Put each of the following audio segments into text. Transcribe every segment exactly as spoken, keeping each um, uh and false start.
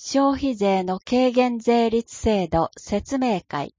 消費税の軽減税率制度説明会。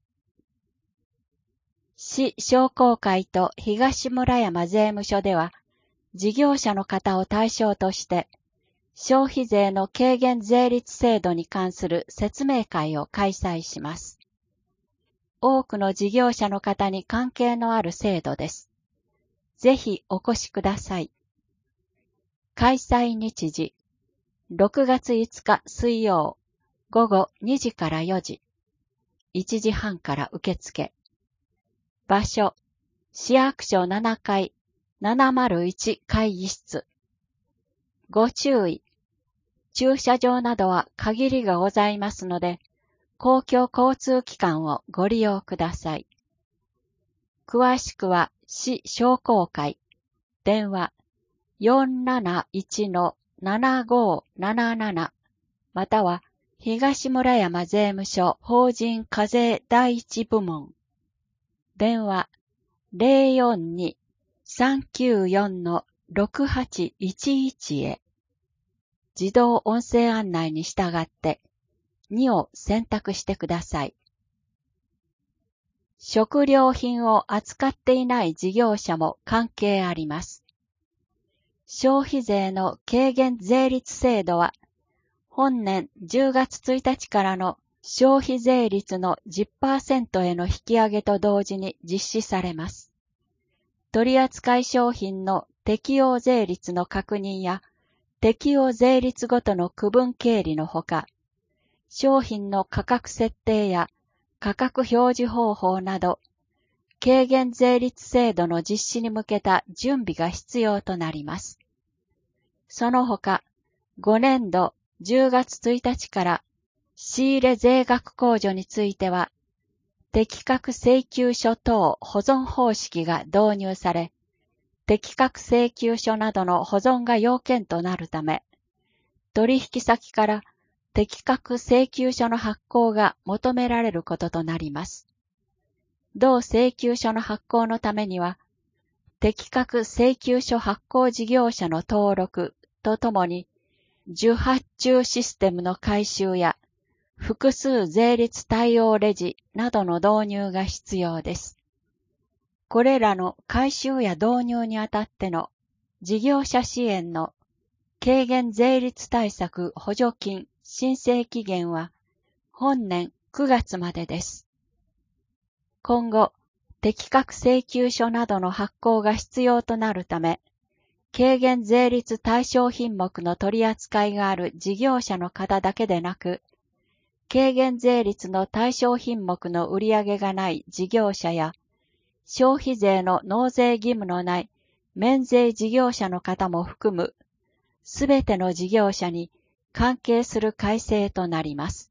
市商工会と東村山税務署では、事業者の方を対象として、消費税の軽減税率制度に関する説明会を開催します。多くの事業者の方に関係のある制度です。ぜひお越しください。開催日時、ろくがついつか水曜、午後にじからよじ、いちじはんから受付。場所、市役所ななかいななまるいち会議室。ご注意、駐車場などは限りがございますので、公共交通機関をご利用ください。詳しくは市商工会、電話 よんなないちのななごなななな または東村山税務署法人課税第一部門、電話 ゼロよんに さんきゅうよん ろくはちいちいち へ。自動音声案内に従ってにを選択してください。食料品を扱っていない事業者も関係あります。消費税の軽減税率制度は、本年じゅうがつついたちからの消費税率の じゅっパーセント への引き上げと同時に実施されます。取扱商品の適用税率の確認や適用税率ごとの区分経理のほか、商品の価格設定や価格表示方法など、軽減税率制度の実施に向けた準備が必要となります。その他、ごねんどじゅうがつついたちから仕入れ税額控除については、適格請求書等保存方式が導入され、適格請求書などの保存が要件となるため、取引先から適格請求書の発行が求められることとなります。同請求書の発行のためには、適格請求書発行事業者の登録とともに、受発注システムの改修や、複数税率対応レジなどの導入が必要です。これらの改修や導入にあたっての事業者支援の軽減税率対策補助金申請期限は本年くがつまでです。今後、適格請求書などの発行が必要となるため、軽減税率対象品目の取り扱いがある事業者の方だけでなく、軽減税率の対象品目の売上がない事業者や、消費税の納税義務のない免税事業者の方も含む、すべての事業者に関係する改正となります。